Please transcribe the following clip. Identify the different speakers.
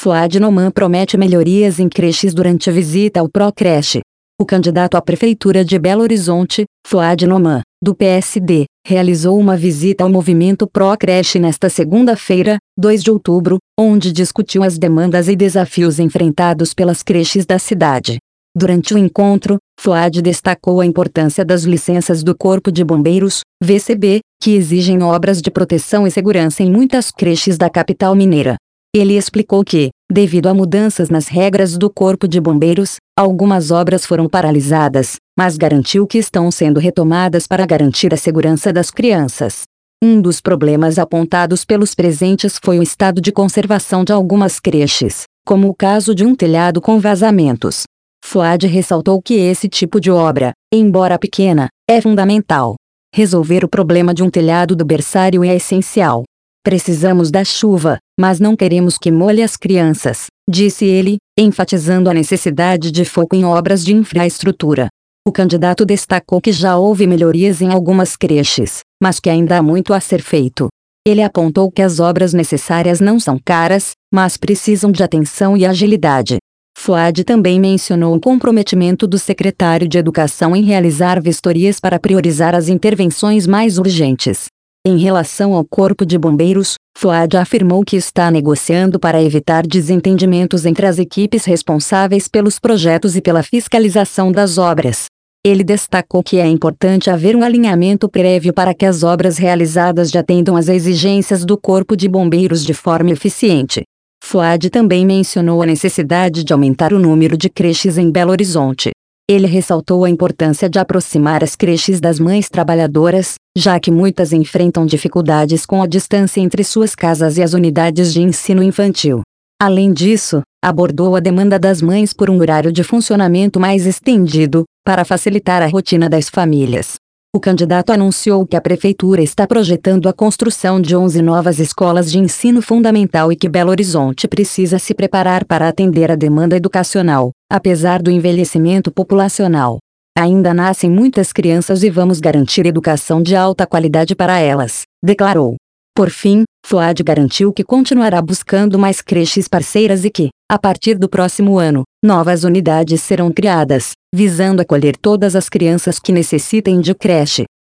Speaker 1: Fuad Noman promete melhorias em creches durante visita ao Procreche. O candidato à Prefeitura de Belo Horizonte, Fuad Noman, do PSD, realizou uma visita ao movimento Procreche nesta segunda-feira, 2 de outubro, onde discutiu as demandas e desafios enfrentados pelas creches da cidade. Durante o encontro, Fuad destacou a importância das licenças do Corpo de Bombeiros, VCB, que exigem obras de proteção e segurança em muitas creches da capital mineira. Ele explicou que, devido a mudanças nas regras do Corpo de Bombeiros, algumas obras foram paralisadas, mas garantiu que estão sendo retomadas para garantir a segurança das crianças. Um dos problemas apontados pelos presentes foi o estado de conservação de algumas creches, como o caso de um telhado com vazamentos. Fuad ressaltou que esse tipo de obra, embora pequena, é fundamental. Resolver o problema de um telhado do berçário é essencial. Precisamos da chuva, mas não queremos que molhe as crianças, disse ele, enfatizando a necessidade de foco em obras de infraestrutura. O candidato destacou que já houve melhorias em algumas creches, mas que ainda há muito a ser feito. Ele apontou que as obras necessárias não são caras, mas precisam de atenção e agilidade. Fuad também mencionou o comprometimento do secretário de Educação em realizar vistorias para priorizar as intervenções mais urgentes. Em relação ao Corpo de Bombeiros, Fuad afirmou que está negociando para evitar desentendimentos entre as equipes responsáveis pelos projetos e pela fiscalização das obras. Ele destacou que é importante haver um alinhamento prévio para que as obras realizadas já atendam às exigências do Corpo de Bombeiros de forma eficiente. Fuad também mencionou a necessidade de aumentar o número de creches em Belo Horizonte. Ele ressaltou a importância de aproximar as creches das mães trabalhadoras, já que muitas enfrentam dificuldades com a distância entre suas casas e as unidades de ensino infantil. Além disso, abordou a demanda das mães por um horário de funcionamento mais estendido, para facilitar a rotina das famílias. O candidato anunciou que a prefeitura está projetando a construção de 11 novas escolas de ensino fundamental e que Belo Horizonte precisa se preparar para atender a demanda educacional, apesar do envelhecimento populacional. Ainda nascem muitas crianças e vamos garantir educação de alta qualidade para elas, declarou. Por fim, Fuad garantiu que continuará buscando mais creches parceiras e que, a partir do próximo ano, novas unidades serão criadas, visando acolher todas as crianças que necessitem de creche.